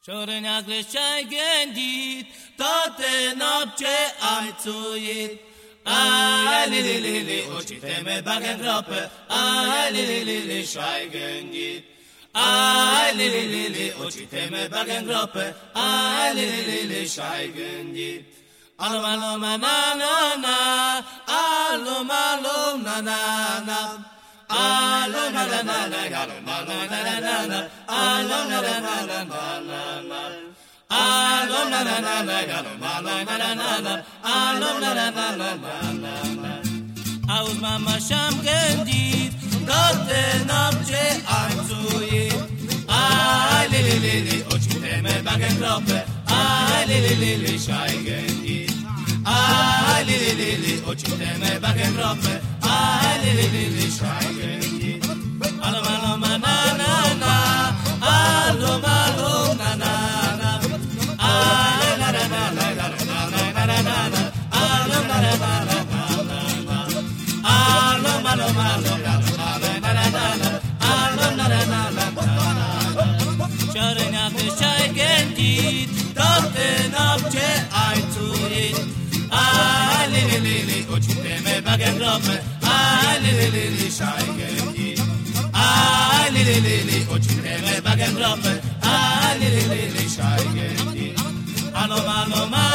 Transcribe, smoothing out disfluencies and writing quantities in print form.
Șorâneagră ce-ai gândit, toate nopți ai țuit. Ai, li, o ce te me bagă în groapă. Ai, li, și-ai gândit. Ai, li, o ce te me bagă în groapă. Ai, li, și-ai gândit. Alum, alum, na, na, na. Alum, alum, na, na, na. Alum, na, na, na, na. Alum, na, na, na, na. Alum, na, na, na, na, na, na. Alum, na, na, na, na. Alum, na, na, na, na, na. Alum, na, na, na, na, na, na. Auzi, mama, și-am gândit, toate nopți am țuit. Ai, li, o ce te me bagă în groapă. Ai, li, și-ai gândit. Ai, li, o ce te me bagă în groapă. Ai, li, și-ai gândit. Alum, alum, na, na, na. Alum, alum, na, na, na. Ai, la, la, la, la, la, la, la, la, la, la. Alum, la, la, la, la, la, la. Alum, alum, alum, la, la, la, la, la, la. Alum, la, la, la, la, la, la. Șorâneagră ce-ai gândit, toate nopți ai țurit. Ai, li, o ce te me bagă în groapă. Ai, li, și-ai gândit. Ai, li, o ce te me bagă în groapă. Ai, li, și-ai gândit. Alum, alum,